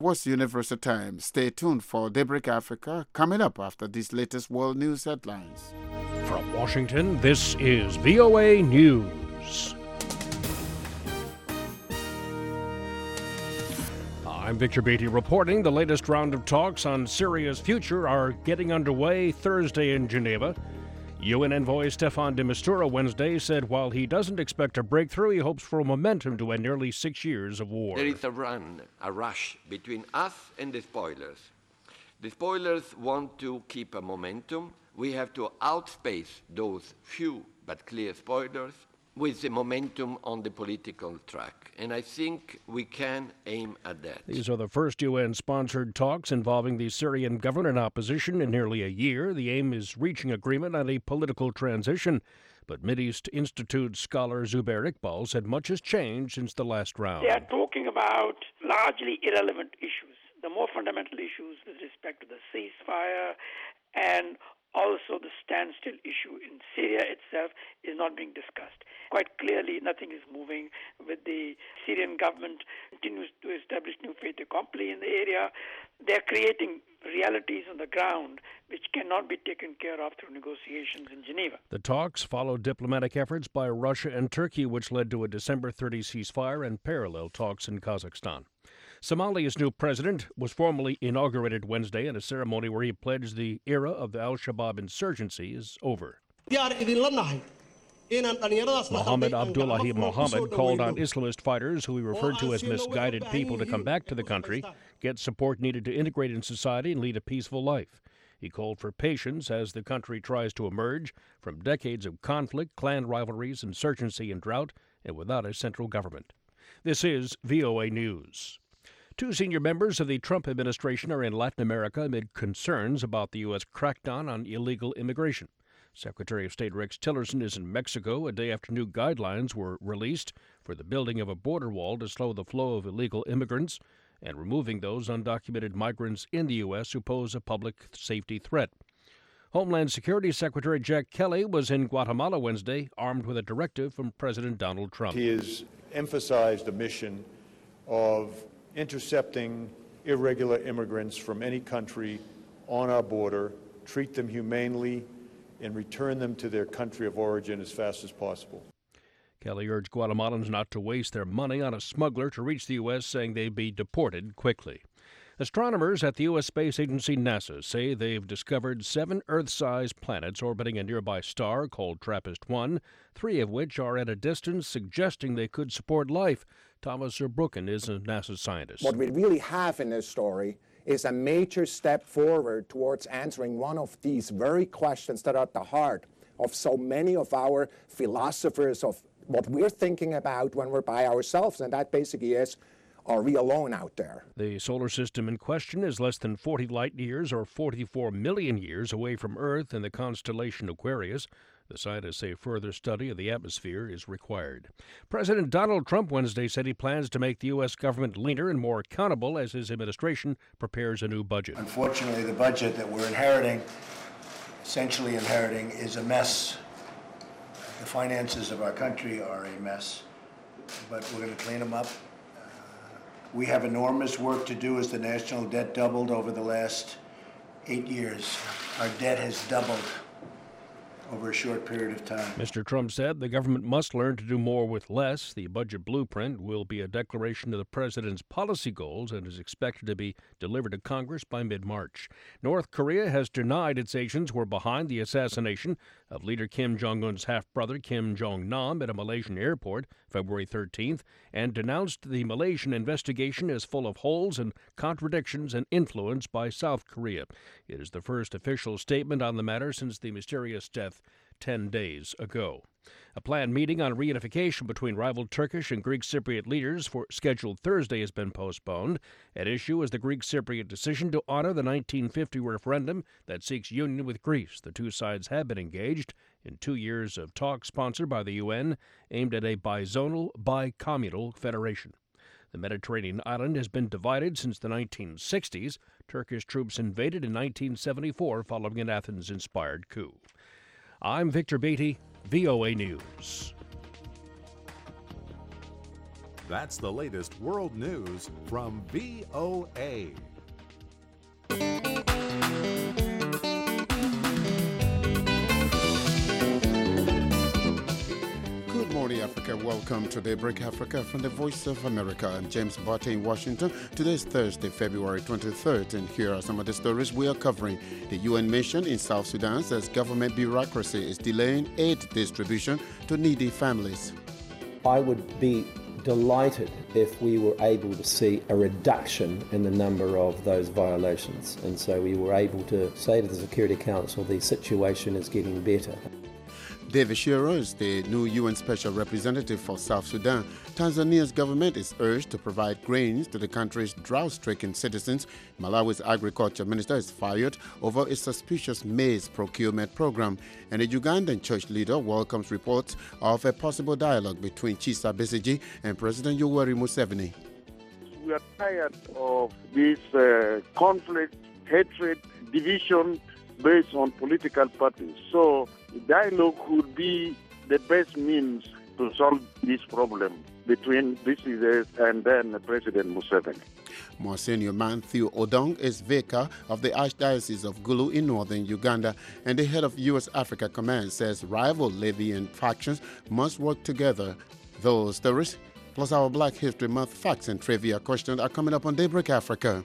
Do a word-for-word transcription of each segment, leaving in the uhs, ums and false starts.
Was Universal Time. Stay tuned for Daybreak Africa coming up after these latest world news headlines. From Washington, this is V O A News. I'm Victor Beatty reporting. The latest round of talks on Syria's future are getting underway Thursday in Geneva. U N envoy Stefan de Mistura Wednesday said while he doesn't expect a breakthrough, he hopes for a momentum to end nearly six years of war. There is a run, a rush between us and the spoilers. The spoilers want to keep a momentum. We have to outspace those few but clear spoilers with the momentum on the political track. And I think we can aim at that. These are the first U N-sponsored talks involving the Syrian government and opposition in nearly a year. The aim is reaching agreement on a political transition. But Mideast Institute scholar Zubair Iqbal said much has changed since the last round. They are talking about largely irrelevant issues, the more fundamental issues with respect to the ceasefire and also the standstill issue in Syria itself is not being discussed. Quite clearly, nothing is moving with the Syrian government continues to establish new fait accompli in the area. They're creating realities on the ground which cannot be taken care of through negotiations in Geneva. The talks followed diplomatic efforts by Russia and Turkey, which led to a December thirtieth ceasefire and parallel talks in Kazakhstan. Somalia's new president was formally inaugurated Wednesday in a ceremony where he pledged the era of the al-Shabaab insurgency is over. Mohammed Abdullahi Mohammed called on Islamist fighters, who he referred to as misguided people, to come back to the country, get support needed to integrate in society and lead a peaceful life. He called for patience as the country tries to emerge from decades of conflict, clan rivalries, insurgency, and drought, and without a central government. This is V O A News. Two senior members of the Trump administration are in Latin America amid concerns about the U S crackdown on illegal immigration. Secretary of State Rex Tillerson is in Mexico a day after new guidelines were released for the building of a border wall to slow the flow of illegal immigrants and removing those undocumented migrants in the U S who pose a public safety threat. Homeland Security Secretary Jack Kelly was in Guatemala Wednesday, armed with a directive from President Donald Trump. He has emphasized a mission of intercepting irregular immigrants from any country on our border, treat them humanely, and return them to their country of origin as fast as possible. Kelly urged Guatemalans not to waste their money on a smuggler to reach the U S, saying they'd be deported quickly. Astronomers at the U S space agency NASA say they've discovered seven Earth-sized planets orbiting a nearby star called TRAPPIST one, three of which are at a distance suggesting they could support life. Thomas Zurbuchen is a NASA scientist. What we really have in this story is a major step forward towards answering one of these very questions that are at the heart of so many of our philosophers, of what we're thinking about when we're by ourselves, and that basically is, are we alone out there? The solar system in question is less than forty light years or forty-four million years away from Earth in the constellation Aquarius. The scientists say further study of the atmosphere is required. President Donald Trump Wednesday said he plans to make the U S government leaner and more accountable as his administration prepares a new budget. Unfortunately, the budget that we're inheriting, essentially inheriting, is a mess. The finances of our country are a mess, but we're going to clean them up. Uh, we have enormous work to do as the national debt doubled over the last eight years. Our debt has doubled over a short period of time. Mister Trump said the government must learn to do more with less. The budget blueprint will be a declaration of the president's policy goals and is expected to be delivered to Congress by mid-March. North Korea has denied its agents were behind the assassination of leader Kim Jong-un's half-brother Kim Jong-nam at a Malaysian airport February thirteenth and denounced the Malaysian investigation as full of holes and contradictions and influence by South Korea. It is the first official statement on the matter since the mysterious death ten days ago. A planned meeting on reunification between rival Turkish and Greek Cypriot leaders for scheduled Thursday has been postponed. At issue is the Greek Cypriot decision to honor the nineteen fifty referendum that seeks union with Greece. The two sides have been engaged in two years of talks sponsored by the U N aimed at a bizonal, bi-communal federation. The Mediterranean island has been divided since the nineteen sixties. Turkish troops invaded in nineteen seventy-four following an Athens-inspired coup. I'm Victor Beatty, V O A News. That's the latest world news from V O A. Good morning, Africa. Welcome to Daybreak Africa from the Voice of America. I'm James Barty in Washington. Today is Thursday, February twenty-third, and here are some of the stories we are covering. The U N mission in South Sudan says government bureaucracy is delaying aid distribution to needy families. I would be delighted if we were able to see a reduction in the number of those violations. And so we were able to say to the Security Council, the situation is getting better. David Shiro is the new U N Special Representative for South Sudan. Tanzania's government is urged to provide grains to the country's drought-stricken citizens. Malawi's agriculture minister is fired over a suspicious maize procurement program. And a Ugandan church leader welcomes reports of a possible dialogue between Kizza Besigye and President Yoweri Museveni. We are tired of this uh, conflict, hatred, division based on political parties. So dialogue would be the best means to solve this problem between Besigye and then President Museveni. Monsignor Matthew Odong is vicar of the Archdiocese of Gulu in northern Uganda, and the head of U S Africa Command says rival Libyan factions must work together. Those stories, plus our Black History Month facts and trivia questions, are coming up on Daybreak Africa.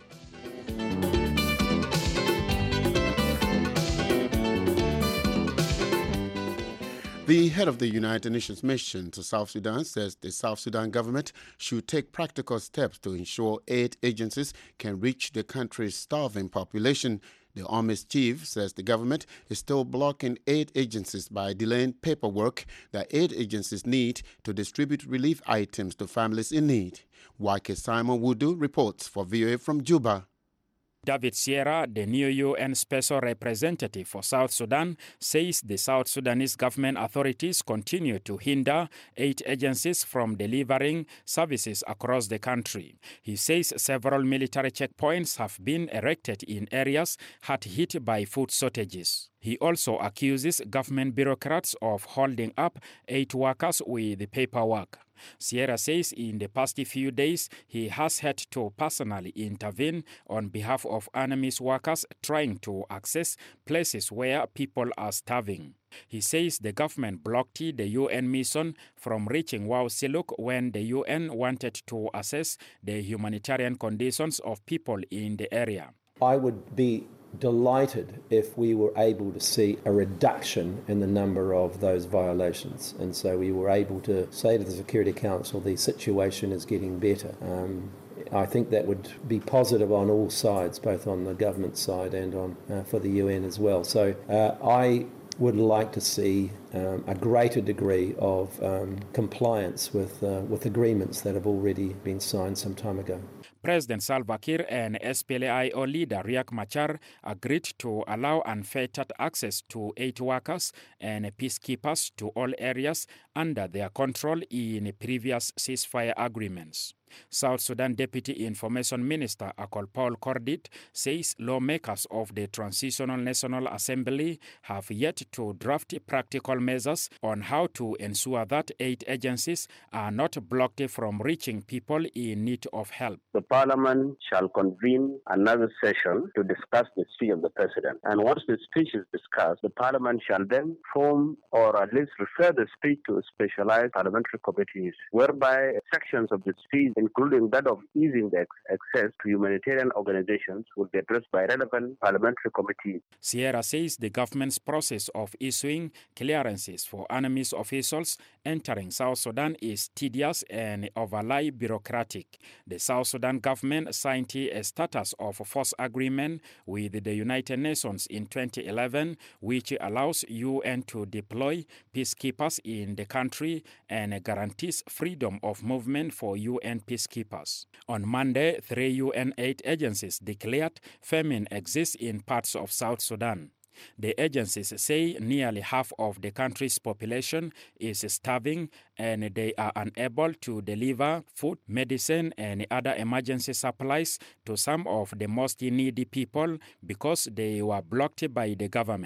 The head of the United Nations mission to South Sudan says the South Sudan government should take practical steps to ensure aid agencies can reach the country's starving population. The Army's chief says the government is still blocking aid agencies by delaying paperwork that aid agencies need to distribute relief items to families in need. Wake Simon Wudu reports for V O A from Juba. David Sierra, the new U N Special Representative for South Sudan, says the South Sudanese government authorities continue to hinder aid agencies from delivering services across the country. He says several military checkpoints have been erected in areas hard hit by food shortages. He also accuses government bureaucrats of holding up aid workers with the paperwork. Sierra says in the past few days, he has had to personally intervene on behalf of UNAMIS workers trying to access places where people are starving. He says the government blocked the U N mission from reaching Wau-Siluk when the U N wanted to assess the humanitarian conditions of people in the area. I would be delighted if we were able to see a reduction in the number of those violations. And so we were able to say to the Security Council, the situation is getting better. Um, I think that would be positive on all sides, both on the government side and on uh, for the U N as well. So uh, I would like to see um, a greater degree of um, compliance with, uh, with agreements that have already been signed some time ago. President Salva Kiir and S P L A I O leader Riek Machar agreed to allow unfettered access to aid workers and peacekeepers to all areas under their control in previous ceasefire agreements. South Sudan Deputy Information Minister Akol Paul Cordit says lawmakers of the Transitional National Assembly have yet to draft practical measures on how to ensure that aid agencies are not blocked from reaching people in need of help. The Parliament shall convene another session to discuss the speech of the President. And once the speech is discussed, the Parliament shall then form or at least refer the speech to specialized parliamentary committees, whereby sections of the speech, including that of easing the access to humanitarian organizations, will be addressed by relevant parliamentary committees. Sierra says the government's process of issuing clearances for UNAMIS officials entering South Sudan is tedious and overly bureaucratic. The South Sudan government signed a status of force agreement with the United Nations in twenty eleven, which allows U N to deploy peacekeepers in the country and guarantees freedom of movement for U N peacekeepers. On Monday, three U N aid agencies declared famine exists in parts of South Sudan. The agencies say nearly half of the country's population is starving and they are unable to deliver food, medicine, and other emergency supplies to some of the most needy people because they were blocked by the government.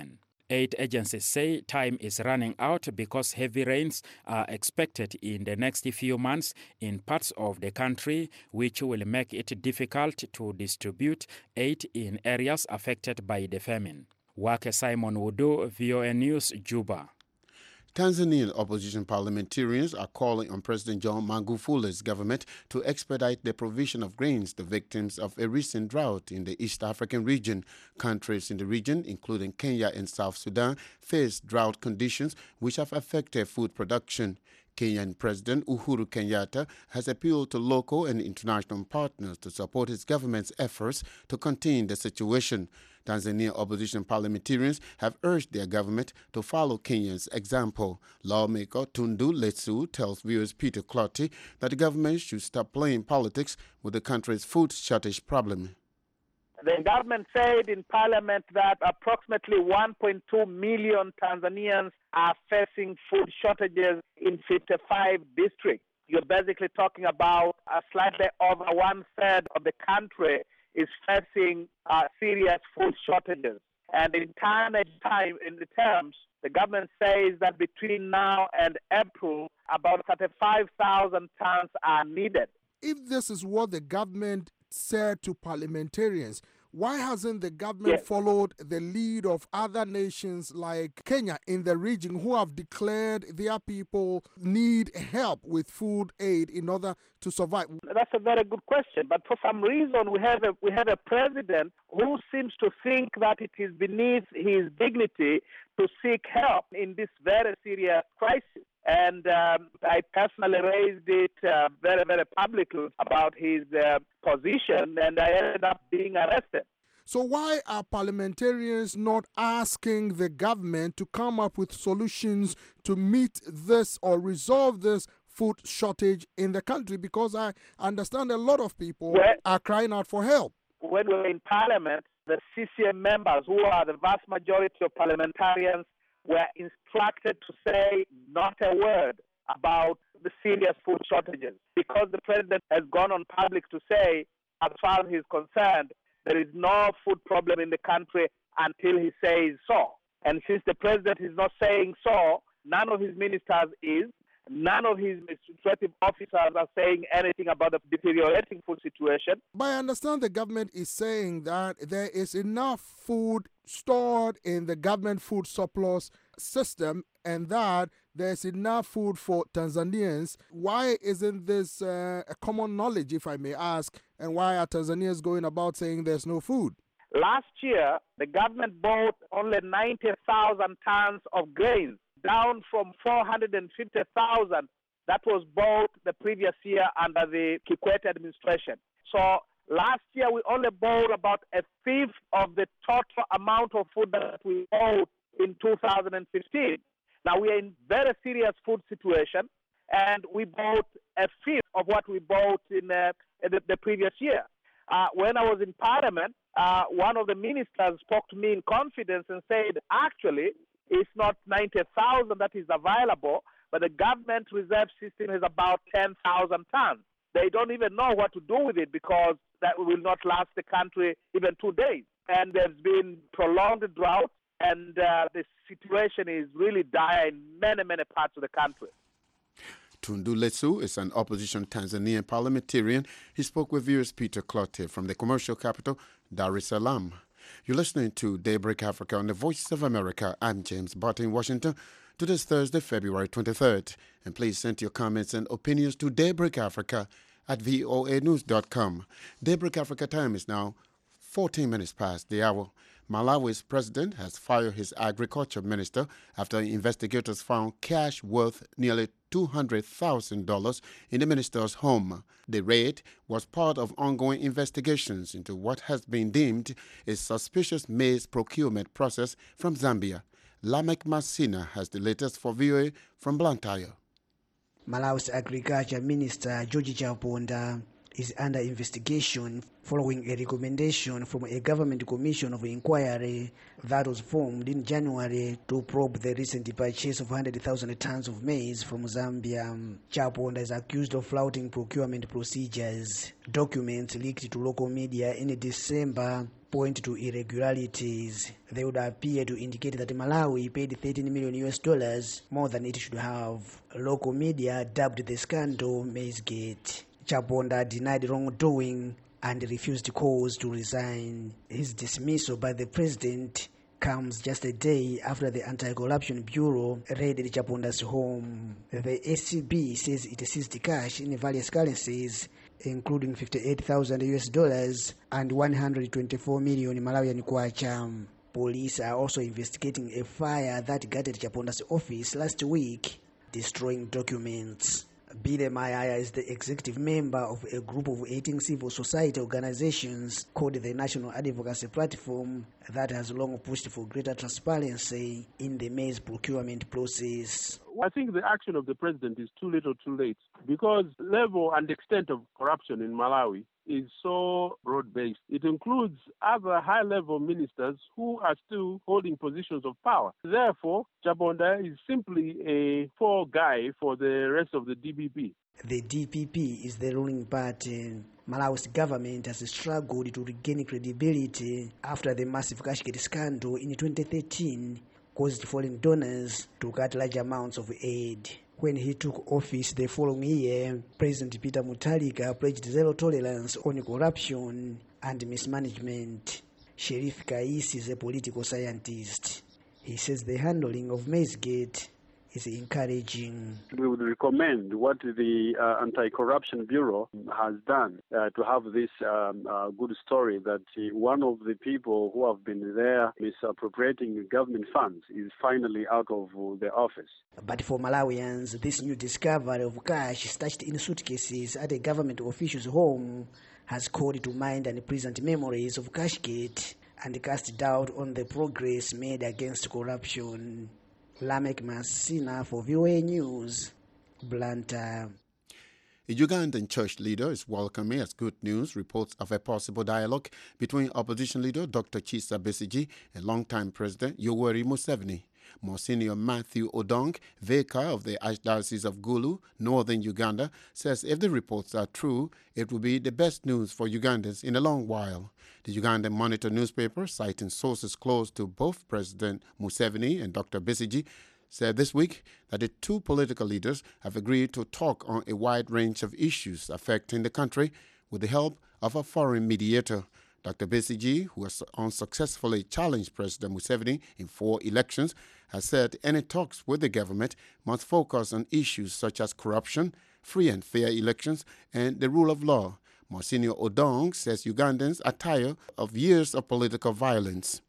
Aid agencies say time is running out because heavy rains are expected in the next few months in parts of the country, which will make it difficult to distribute aid in areas affected by the famine. Wake Simon Wudu, V O A News, Juba. Tanzanian opposition parliamentarians are calling on President John Magufuli's government to expedite the provision of grains to victims of a recent drought in the East African region. Countries in the region, including Kenya and South Sudan, face drought conditions which have affected food production. Kenyan President Uhuru Kenyatta has appealed to local and international partners to support his government's efforts to contain the situation. Tanzanian opposition parliamentarians have urged their government to follow Kenya's example. Lawmaker Tundu Lissu tells viewers Peter Clottey that the government should stop playing politics with the country's food shortage problem. The government said in parliament that approximately one point two million Tanzanians are facing food shortages in fifty-five districts. You're basically talking about a slightly over one third of the country is facing uh, serious food shortages. And in time, time, in the terms, the government says that between now and April, about thirty-five thousand tons are needed. If this is what the government said to parliamentarians, why hasn't the government yes. followed the lead of other nations like Kenya in the region who have declared their people need help with food aid in order to survive? That's a very good question. But for some reason, we have a, we have a president who seems to think that it is beneath his dignity to seek help in this very serious crisis. And um, I personally raised it uh, very, very publicly about his uh, position, and I ended up being arrested. So why are parliamentarians not asking the government to come up with solutions to meet this or resolve this food shortage in the country? Because I understand a lot of people well, are crying out for help. When we were in parliament, the C C M members, who are the vast majority of parliamentarians, were instructed to say not a word about the serious food shortages because the president has gone on public to say, as far as he's concerned, there is no food problem in the country until he says so. And since the president is not saying so, none of his ministers is, none of his administrative officers are saying anything about the deteriorating food situation. But I understand the government is saying that there is enough food stored in the government food surplus system and that there's enough food for Tanzanians. Why isn't this uh, a common knowledge, if I may ask, and why are Tanzanians going about saying there's no food? Last year, the government bought only ninety thousand tons of grains, down from four hundred fifty thousand that was bought the previous year under the Kikwete administration. So last year, we only bought about a fifth of the total amount of food that we bought in two thousand fifteen. Now, we are in very serious food situation, and we bought a fifth of what we bought in uh, the, the previous year. Uh, when I was in Parliament, uh, one of the ministers spoke to me in confidence and said, actually, it's not ninety thousand that is available, but the government reserve system is about ten thousand tons. They don't even know what to do with it because that will not last the country even two days. And there's been prolonged drought, and uh, the situation is really dire in many, many parts of the country. Tundu Lissu is an opposition Tanzanian parliamentarian. He spoke with viewers Peter Clottey from the commercial capital, Dar es Salaam. You're listening to Daybreak Africa on the Voice of America. I'm James Barton in Washington. Today's Thursday, February twenty-third. And please send your comments and opinions to Daybreak Africa at voa news dot com. Daybreak Africa time is now fourteen minutes past the hour. Malawi's president has fired his agriculture minister after investigators found cash worth nearly two hundred thousand dollars in the minister's home. The raid was part of ongoing investigations into what has been deemed a suspicious maize procurement process from Zambia. Lamek Masina has the latest for V O A from Blantyre. Malawi's agriculture minister George Chaponda is under investigation following a recommendation from a government commission of inquiry that was formed in January to probe the recent purchase of one hundred thousand tons of maize from Zambia. Chaponda is accused of flouting procurement procedures. Documents leaked to local media in December point to irregularities. They would appear to indicate that Malawi paid thirteen million U S dollars more than it should have. Local media dubbed the scandal Maizegate. Chaponda denied wrongdoing and refused calls to resign. His dismissal by the president comes just a day after the Anti-Corruption Bureau raided Chaponda's home. The A C B says it seized cash in various currencies, including fifty-eight thousand U S dollars and one hundred twenty-four million Malawian kwacha. Police are also investigating a fire that gutted Chaponda's office last week, destroying documents. Bile Mayaya is the executive member of a group of eighteen civil society organizations called the National Advocacy Platform that has long pushed for greater transparency in the maize procurement process. I think the action of the president is too little too late, because level and extent of corruption in Malawi is so broad-based. It includes other high-level ministers who are still holding positions of power. Therefore, Chaponda is simply a poor guy for the rest of the D P P. The D P P is the ruling party. Malawi's government has struggled to regain credibility after the massive cash gate scandal in twenty thirteen caused foreign donors to cut large amounts of aid. When he took office the following year, President Peter Mutharika pledged zero tolerance on corruption and mismanagement. Sheriff Kaisi is a political scientist. He says the handling of Maizegate is encouraging. We would recommend what the uh, Anti-Corruption Bureau has done uh, to have this um, uh, good story that uh, one of the people who have been there misappropriating government funds is finally out of uh, the office. But for Malawians, this new discovery of cash stashed in suitcases at a government official's home has called to mind unpleasant memories of Cashgate and cast doubt on the progress made against corruption. Lamek Masina for V O A News, Blantyre. A Ugandan church leader is welcoming as good news reports of a possible dialogue between opposition leader Doctor Kizza Besigye and longtime President Yoweri Museveni. Monsignor Matthew Odong, vicar of the Archdiocese of Gulu, northern Uganda, says if the reports are true, it will be the best news for Ugandans in a long while. The Ugandan Monitor newspaper, citing sources close to both President Museveni and Doctor Besigye, said this week that the two political leaders have agreed to talk on a wide range of issues affecting the country with the help of a foreign mediator. Doctor Besigye, who has unsuccessfully challenged President Museveni in four elections, has said any talks with the government must focus on issues such as corruption, free and fair elections, and the rule of law. Monsignor Odong says Ugandans are tired of years of political violence.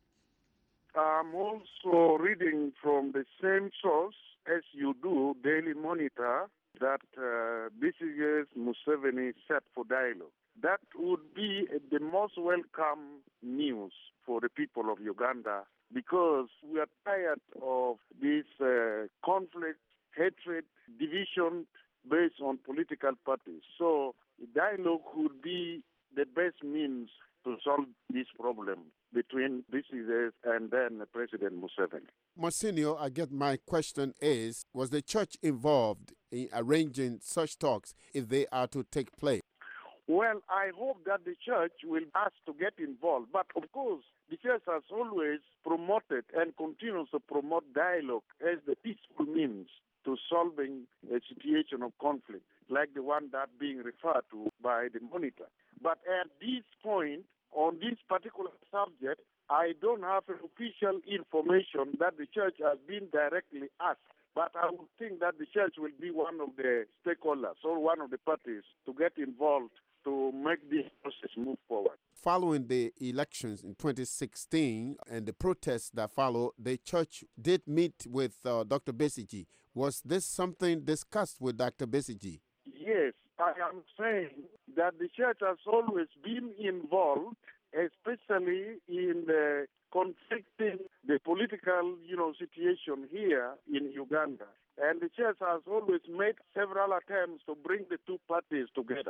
I'm also reading from the same source as you do, Daily Monitor, that uh, Besigye Museveni set for dialogue. That would be the most welcome news for the people of Uganda, because we are tired of this uh, conflict, hatred, division based on political parties. So dialogue would be the best means to solve this problem between Besigye and then President Museveni. Monsignor, I guess my question is, was the church involved in arranging such talks if they are to take place? Well, I hope that the church will ask to get involved. But of course, the church has always promoted and continues to promote dialogue as the peaceful means to solving a situation of conflict, like the one that being referred to by the Monitor. But at this point, on this particular subject, I don't have official information that the church has been directly asked. But I would think that the church will be one of the stakeholders or one of the parties to get involved to make this process move forward. Following the elections in twenty sixteen and the protests that followed, the church did meet with uh, Doctor Besigye. Was this something discussed with Doctor Besigye? Yes, I am saying that the church has always been involved, especially in the conflicting the political, you know, situation here in Uganda. And the church has always made several attempts to bring the two parties together,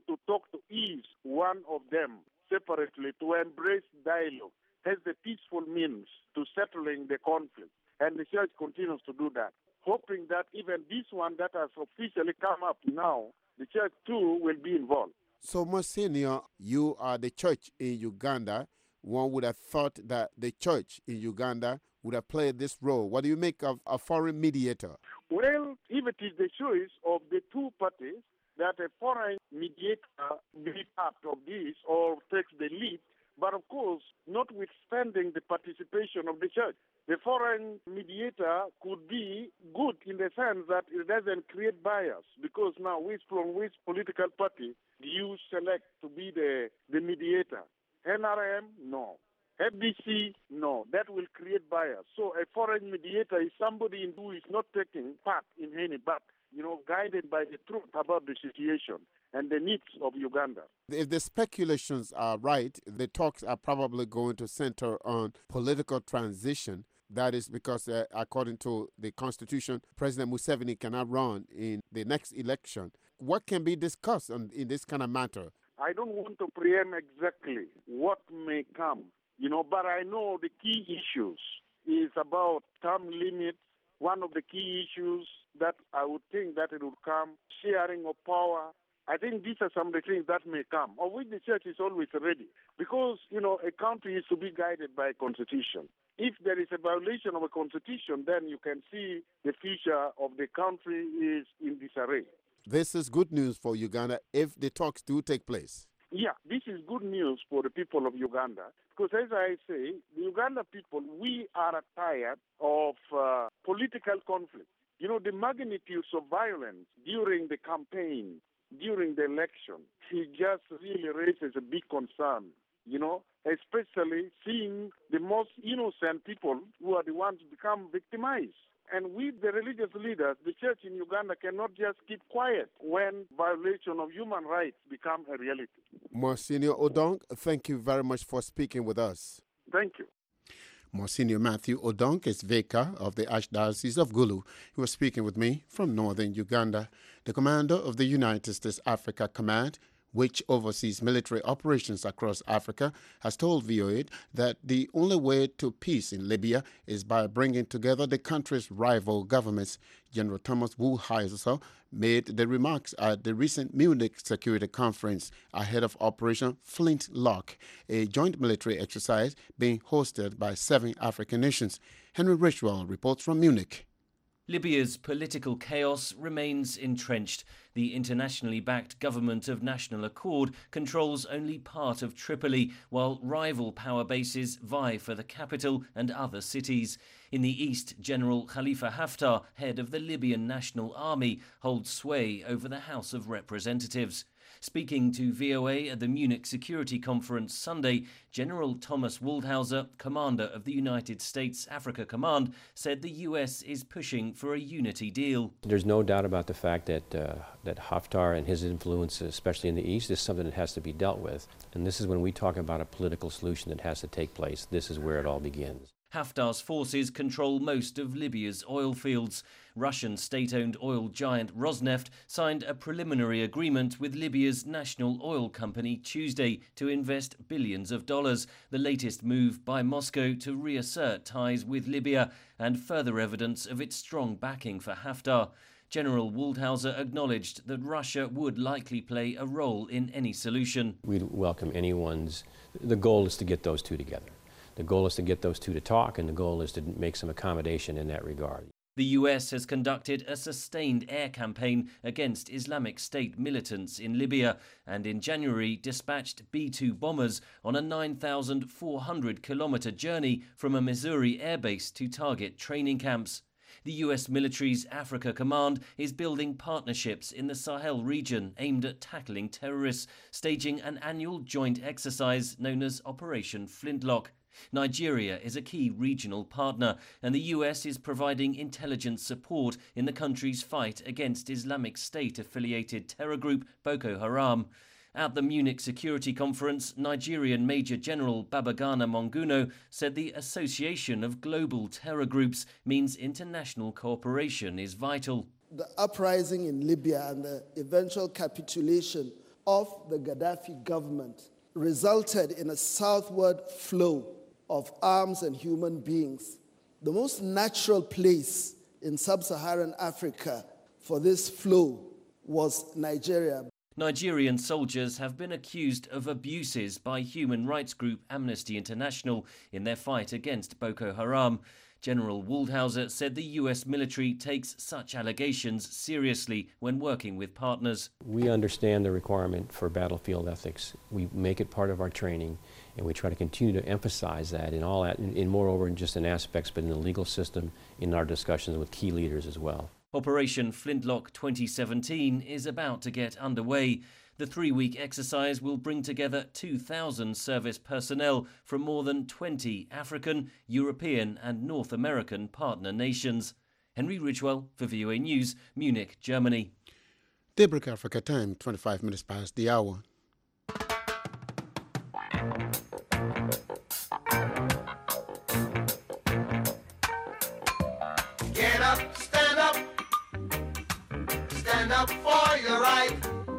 to talk to each one of them separately, to embrace dialogue as the peaceful means to settling the conflict. And the church continues to do that, hoping that even this one that has officially come up now, the church too will be involved. So, Monsignor, you are the church in Uganda. One would have thought that the church in Uganda would have played this role. What do you make of a foreign mediator? Well, if it is the choice of the two parties that a foreign mediator be part of this or takes the lead, but of course, notwithstanding the participation of the church, the foreign mediator could be good in the sense that it doesn't create bias, because now which from which political party do you select to be the, the mediator? N R M? No. F D C? No. That will create bias. So a foreign mediator is somebody who is not taking part in any, but, you know, guided by the truth about the situation and the needs of Uganda. If the speculations are right, the talks are probably going to center on political transition. That is because, uh, according to the Constitution, President Museveni cannot run in the next election. What can be discussed on, in this kind of matter? I don't want to preempt exactly what may come, you know, but I know the key issues is about term limits. One of the key issues that I would think that it would come, sharing of power. I think these are some of the things that may come, of which the church is always ready. Because, you know, a country is to be guided by a constitution. If there is a violation of a constitution, then you can see the future of the country is in disarray. This is good news for Uganda if the talks do take place. Yeah, this is good news for the people of Uganda. Because as I say, the Uganda people, we are tired of uh, political conflict. You know, the magnitudes of violence during the campaign, during the election, it just really raises a big concern, you know, especially seeing the most innocent people who are the ones who become victimized. And we, the religious leaders, the church in Uganda cannot just keep quiet when violation of human rights become a reality. Monsignor Odong, thank you very much for speaking with us. Thank you. Monsignor Matthew Odong is vicar of the Archdiocese of Gulu. He was speaking with me from northern Uganda. The commander of the United States Africa Command, which oversees military operations across Africa, has told V O A that the only way to peace in Libya is by bringing together the country's rival governments. General Thomas Woolheiser made the remarks at the recent Munich Security Conference ahead of Operation Flintlock, a joint military exercise being hosted by seven African nations. Henry Richwell reports from Munich. Libya's political chaos remains entrenched. The internationally backed government of national accord controls only part of Tripoli, while rival power bases vie for the capital and other cities. In the east, General Khalifa Haftar, head of the Libyan National Army, holds sway over the House of Representatives. Speaking to V O A at the Munich Security Conference Sunday, General Thomas Waldhauser, commander of the United States Africa Command, said the U S is pushing for a unity deal. There's no doubt about the fact that uh, that Haftar and his influence, especially in the east, is something that has to be dealt with. And this is when we talk about a political solution that has to take place. This is where it all begins. Haftar's forces control most of Libya's oil fields. Russian state-owned oil giant Rosneft signed a preliminary agreement with Libya's national oil company Tuesday to invest billions of dollars, the latest move by Moscow to reassert ties with Libya and further evidence of its strong backing for Haftar. General Waldhauser acknowledged that Russia would likely play a role in any solution. We'd welcome anyone's. The goal is to get those two together. The goal is to get those two to talk, and the goal is to make some accommodation in that regard. The U S has conducted a sustained air campaign against Islamic State militants in Libya and in January dispatched B two bombers on a nine thousand four hundred kilometre journey from a Missouri airbase to target training camps. The U S military's Africa Command is building partnerships in the Sahel region aimed at tackling terrorists, staging an annual joint exercise known as Operation Flintlock. Nigeria is a key regional partner, and the U S is providing intelligence support in the country's fight against Islamic State-affiliated terror group Boko Haram. At the Munich Security Conference, Nigerian Major General Babagana Monguno said the association of global terror groups means international cooperation is vital. The uprising in Libya and the eventual capitulation of the Gaddafi government resulted in a southward flow of arms and human beings. The most natural place in sub-Saharan Africa for this flow was Nigeria. Nigerian soldiers have been accused of abuses by human rights group Amnesty International in their fight against Boko Haram. General Waldhauser said the U S military takes such allegations seriously when working with partners. We understand the requirement for battlefield ethics. We make it part of our training, and we try to continue to emphasize that in all, in, in moreover, in just in aspects, but in the legal system, in our discussions with key leaders as well. Operation Flintlock twenty seventeen is about to get underway. The three-week exercise will bring together two thousand service personnel from more than twenty African, European and North American partner nations. Henry Ridgewell for V O A News, Munich, Germany. Daybreak Africa time, twenty-five minutes past the hour. Get up, stand up, stand up for your right.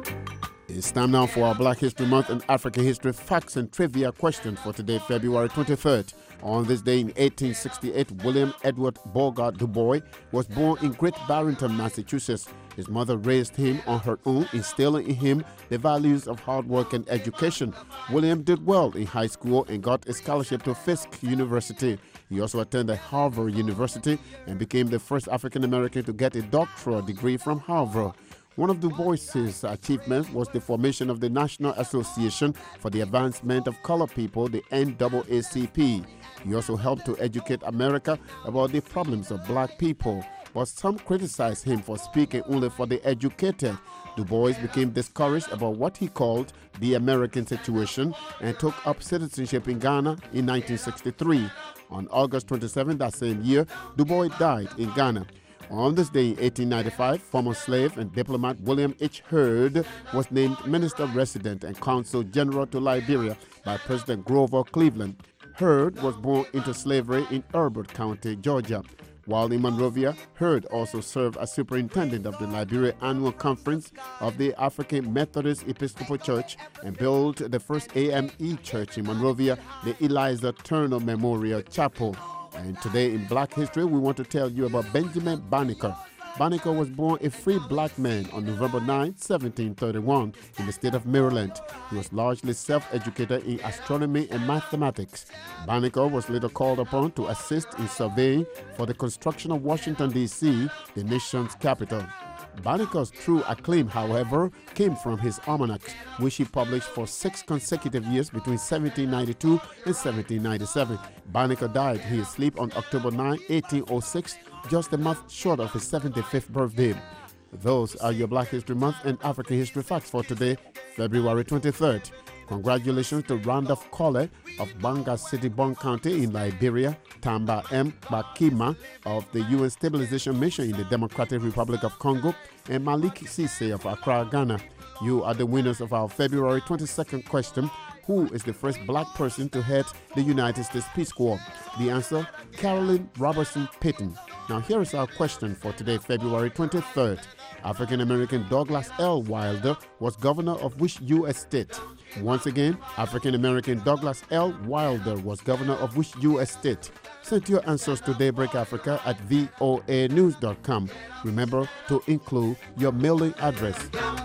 It's time now for our Black History Month and African History Facts and Trivia question for today, February twenty-third. On this day in eighteen sixty-eight, William Edward Bogart Du Bois was born in Great Barrington, Massachusetts. His mother raised him on her own, instilling in him the values of hard work and education. William did well in high school and got a scholarship to Fisk University. He also attended Harvard University and became the first African American to get a doctoral degree from Harvard. One of Du Bois's achievements was the formation of the National Association for the Advancement of Colored People, the N double A C P. He also helped to educate America about the problems of black people, but some criticized him for speaking only for the educated. Du Bois became discouraged about what he called the American situation and took up citizenship in Ghana in nineteen sixty-three. On August twenty-seventh that same year, Du Bois died in Ghana. On this day in eighteen ninety-five, former slave and diplomat William H. Hurd was named Minister Resident and Consul General to Liberia by President Grover Cleveland. Hurd was born into slavery in Herbert County, Georgia. While in Monrovia, Hurd also served as superintendent of the Liberia Annual Conference of the African Methodist Episcopal Church and built the first A M E church in Monrovia, the Eliza Turner Memorial Chapel. And today in Black History, we want to tell you about Benjamin Banneker. Banneker was born a free black man on November ninth, seventeen thirty-one, in the state of Maryland. He was largely self-educated in astronomy and mathematics. Banneker was later called upon to assist in surveying for the construction of Washington, D C, the nation's capital. Banneker's true acclaim, however, came from his almanacs, which he published for six consecutive years between seventeen ninety-two and seventeen ninety-seven. Banneker died in his sleep on October ninth, eighteen oh six, just a month short of his seventy-fifth birthday. Those are your Black History Month and African History Facts for today, February twenty-third. Congratulations to Randolph Kole of Banga City, Bon County in Liberia, Tamba M. Bakima of the U N Stabilization Mission in the Democratic Republic of Congo, and Malik Sise of Accra, Ghana. You are the winners of our February twenty-second question. Who is the first black person to head the United States Peace Corps? The answer, Carolyn Robertson Payton. Now here is our question for today, February twenty-third. African-American Douglas L. Wilder was governor of which U S state? Once again, African-American Douglas L. Wilder was governor of which U S state? Send your answers to Daybreak Africa at V O A news dot com. Remember to include your mailing address.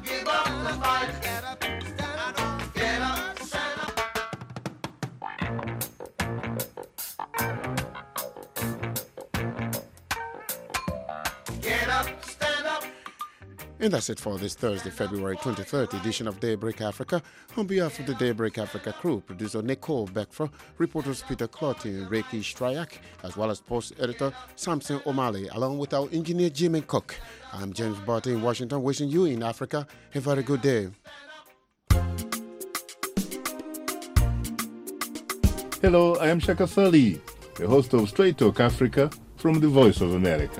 And that's it for this Thursday, February twenty-third edition of Daybreak Africa. On behalf of the Daybreak Africa crew, producer Nicole Beckford, reporters Peter Clotty and Reiki Stryak, as well as post editor Samson O'Malley, along with our engineer Jimmy Cook. I'm James Barty in Washington, wishing you in Africa a very good day. Hello, I am Shaka Sali, the host of Straight Talk Africa from the Voice of America.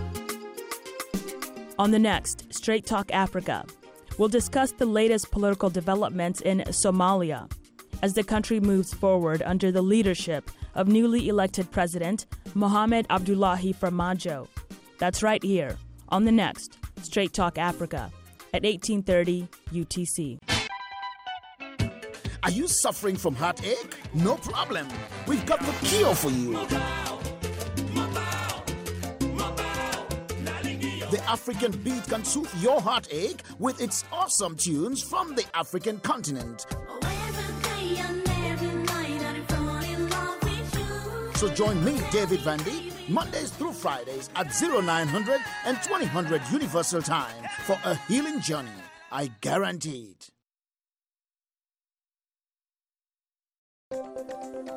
On the next Straight Talk Africa, we'll discuss the latest political developments in Somalia as the country moves forward under the leadership of newly elected President Mohamed Abdullahi Farmajo. That's right here on the next Straight Talk Africa at eighteen thirty U T C. Are you suffering from heartache? No problem. We've got the cure for you. The African Beat can soothe your heartache with its awesome tunes from the African continent. So join me, David Vandy, Mondays through Fridays at oh nine hundred and twenty hundred Universal Time for a healing journey. I guarantee it.